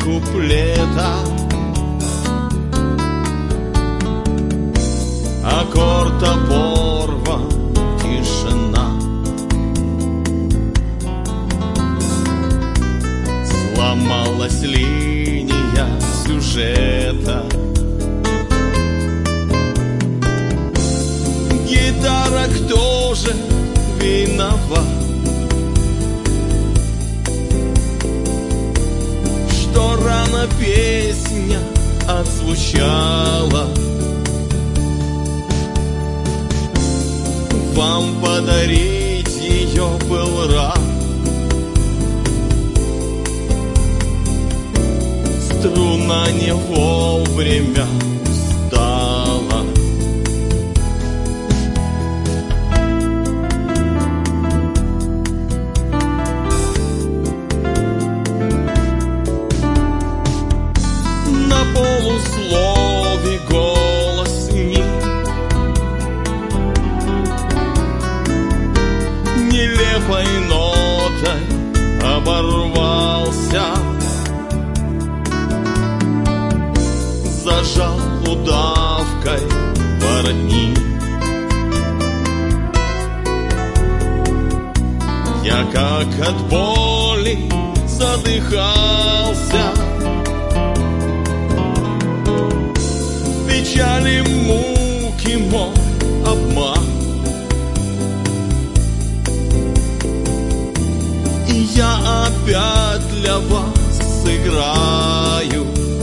куплета. Аккорд оборван, тишина. Сломалась линия сюжета. Гитара, кто же виноват, что рано песня отзвучала? Вам подарить ее был рад. Струна не вовремя устала. На полуслове голос ник, нелепой нотой оборвался. Зажал удавкой воротник. Я как от боли задыхался. Печали, муки, мой обман. И я опять для вас сыграю.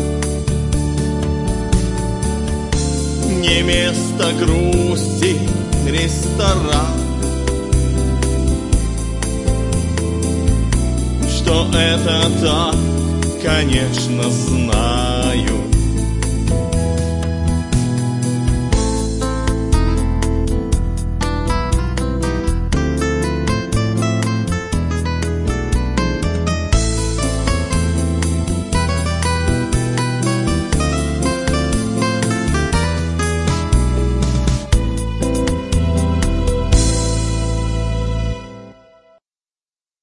Не место грусти, ресторан. Что это так, конечно, знаю.